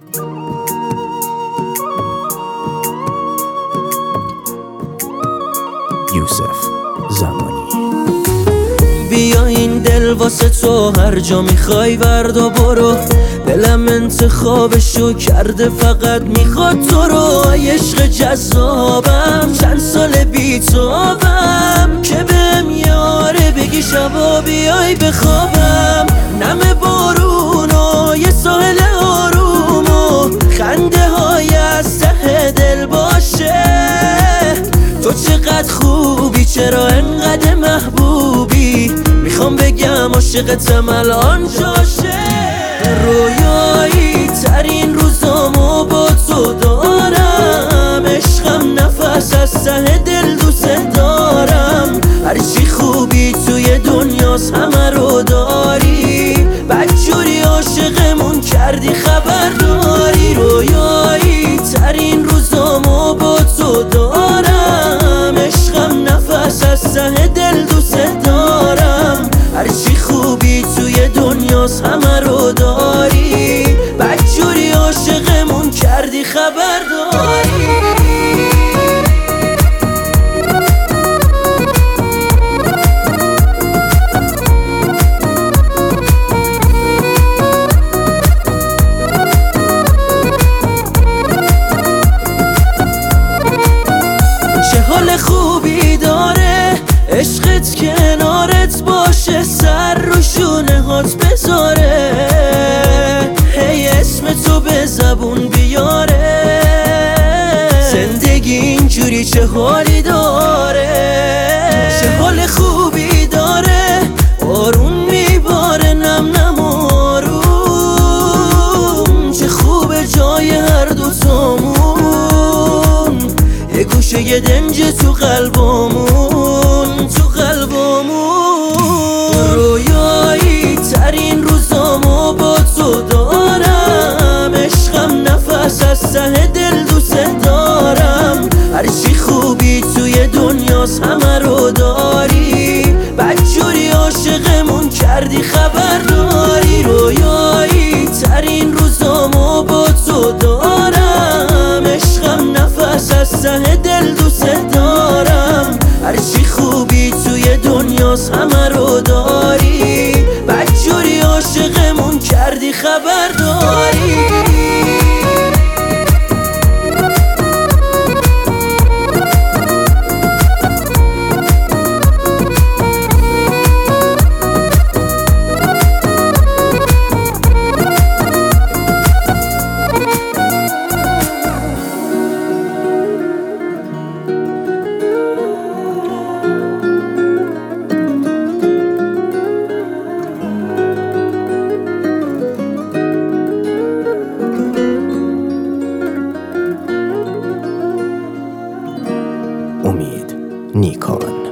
یوسف زمانی. بیا این دل واسه تو هر جا میخوای وردا برو، دلم انتخابشو کرده فقط میخواد تو رو. عشق جذابم چند سال بیتابم که بهم یاره بگی شبا بیای بخوابم. نم بارون و یه ساحل آروم و خنده های از ته دل باشه. تو چقدر خوبی چرا انقدر محبوبی، میخوام بگم عاشقتم الان جاشه. رویایی ترین روزامو با تو دارم، عشقم نفس از ته دل دوست دارم. هرچی خوبی توی دنیاست همه رو داری، بدجوری عاشقمون کردی خبر داری. رویایی ترین روزامو با تو دارم، عشقم نفس از ته دل دوست دارم. هرچی خوبی توی دنیاست همه رو داری، بدجوری عاشقمون کردی خبر داری. چه حال خوبی داره عشقت کنارت باشه، سر رو شونه هات بذاره، هی اسم تو به زبون بیاره. زندگی اینجوری چه حالی داره، چه حال خوبی داره، بارون میباره نم نم آروم. چه خوبه جای هر دوتامون، یه گوشه یه دنج تو قلبمون، تو قلبمون. رویایی ترین روزامو با تو دارم، عشقم نفس از ته دل دوست دارم. هرچی خوبی توی دنیاست همه رو داری، بدجوری عاشقمون کردی خبر داری. رویایی ترین روزامو با تو دارم، عشقم نفس از ته دل دوست دارم. هرچی خوبی توی دنیاست همه رو داری، بدجوری عاشقمون کردی خبر داری. امید نیکان.